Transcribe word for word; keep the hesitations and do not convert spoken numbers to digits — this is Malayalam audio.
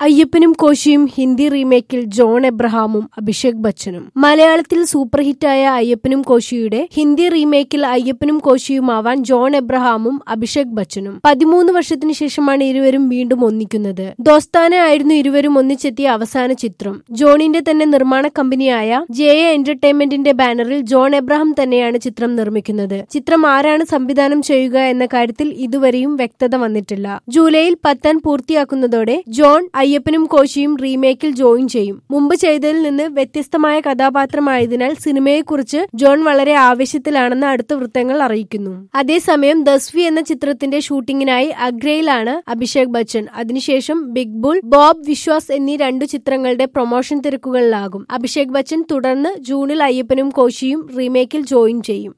അയ്യപ്പനും കോശിയും ഹിന്ദി റീമേക്കിൽ ജോൺ എബ്രഹാമും അഭിഷേക് ബച്ചനും. മലയാളത്തിൽ സൂപ്പർ ഹിറ്റായ അയ്യപ്പനും കോശിയുടെ ഹിന്ദി റീമേക്കിൽ അയ്യപ്പനും കോശിയുമാവാൻ ജോൺ എബ്രഹാമും അഭിഷേക് ബച്ചനും. പതിമൂന്ന് വർഷത്തിനു ശേഷമാണ് ഇരുവരും വീണ്ടും ഒന്നിക്കുന്നത്. ദോസ്താന ആയിരുന്നു ഇരുവരും ഒന്നിച്ചെത്തിയ അവസാന ചിത്രം. ജോണിന്റെ തന്നെ നിർമ്മാണ കമ്പനിയായ ജെ എ എന്റർടൈൻമെന്റിന്റെ ബാനറിൽ ജോൺ എബ്രഹാം തന്നെയാണ് ചിത്രം നിർമ്മിക്കുന്നത്. ചിത്രം ആരാണ് സംവിധാനം ചെയ്യുക എന്ന കാര്യത്തിൽ ഇതുവരെയും വ്യക്തത വന്നിട്ടില്ല. ജൂലൈയിൽ പത്താൻ പൂർത്തിയാക്കുന്നതോടെ ജോൺ അയ്യപ്പനും കോശിയും റീമേക്കിൽ ജോയിൻ ചെയ്യും. മുമ്പ് ചെയ്തതിൽ നിന്ന് വ്യത്യസ്തമായ കഥാപാത്രമായതിനാൽ സിനിമയെക്കുറിച്ച് ജോൺ വളരെ ആവേശത്തിലാണെന്ന് അടുത്ത വൃത്തങ്ങൾ അറിയിക്കുന്നു. അതേസമയം ദസ്വി എന്ന ചിത്രത്തിന്റെ ഷൂട്ടിങ്ങിനായി അഗ്രയിലാണ് അഭിഷേക് ബച്ചൻ. അതിനുശേഷം ബിഗ് ബുൾ, ബോബ് വിശ്വാസ് എന്നീ രണ്ടു ചിത്രങ്ങളുടെ പ്രൊമോഷൻ തിരക്കുകളിലാകും. അഭിഷേക് ബച്ചൻ തുടർന്ന് ജൂണിൽ അയ്യപ്പനും കോശിയും റീമേക്കിൽ ജോയിൻ ചെയ്യും.